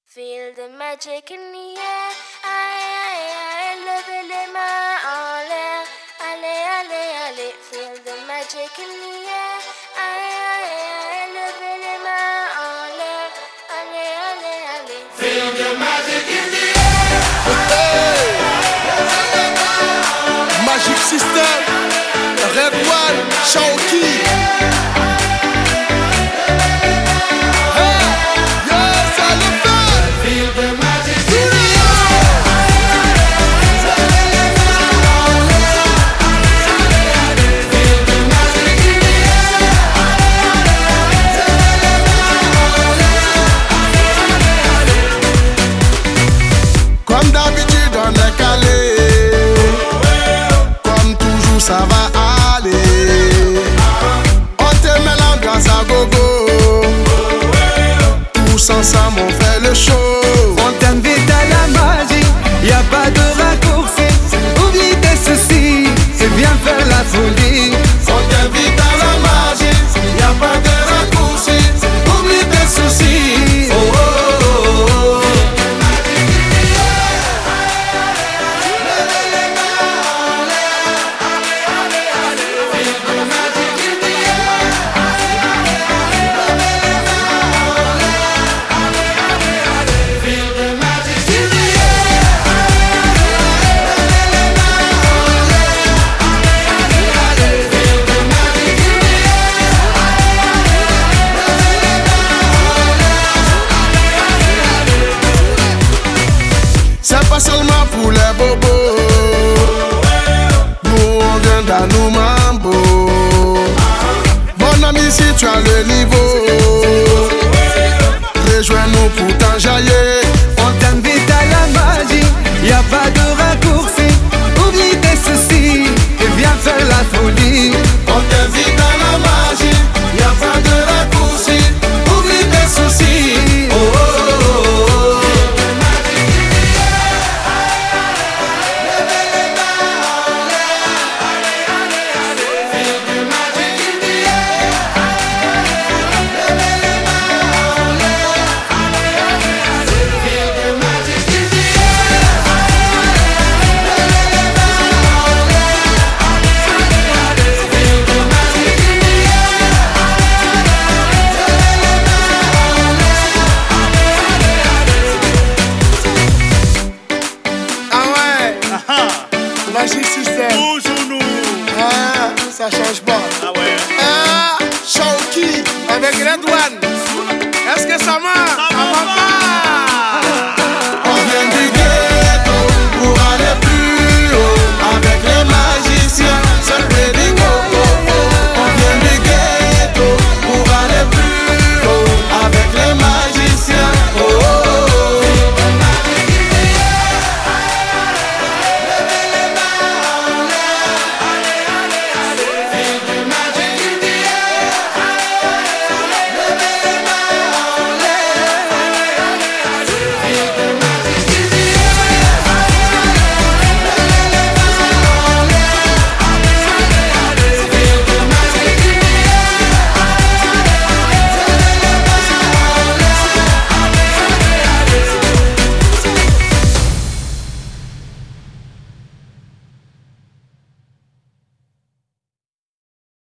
Feel the magic in the air. Aïe, aïe, aïe, levez les mains en l'air. Allez, allez, allez. Feel the magic in the air. Aïe, aïe, aïe, levez les mains en l'air. Allez, allez, allez. Feel the magic in the air. Magic System, Red One, Shaoki. Comme d'habitude on est calé, comme toujours ça va aller. On te met l'ambiance à gogo, tous ensemble on fait le show. On t'invite à la magie, y a pas de raccourci. Oublie tes soucis, et viens faire la folie. On t'invite à la magie, y a pas de raccourci. Oublie tes soucis. Oh, oh, oh, oh. C'est pas seulement pour les bobos, nous on vient d'Anou Mambo. Mon ami, si tu as le niveau, rejoins-nous pour t'enjailler.